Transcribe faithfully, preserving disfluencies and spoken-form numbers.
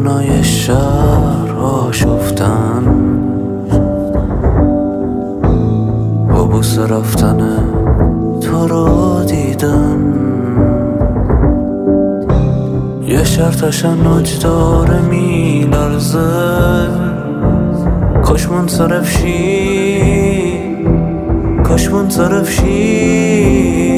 خیابونای شهر آشفتن، با بوسه رفتن تو رو دیدن. یه شهر تشنج داره میلرزه، کاش منصرف شی، کاش منصرف شی.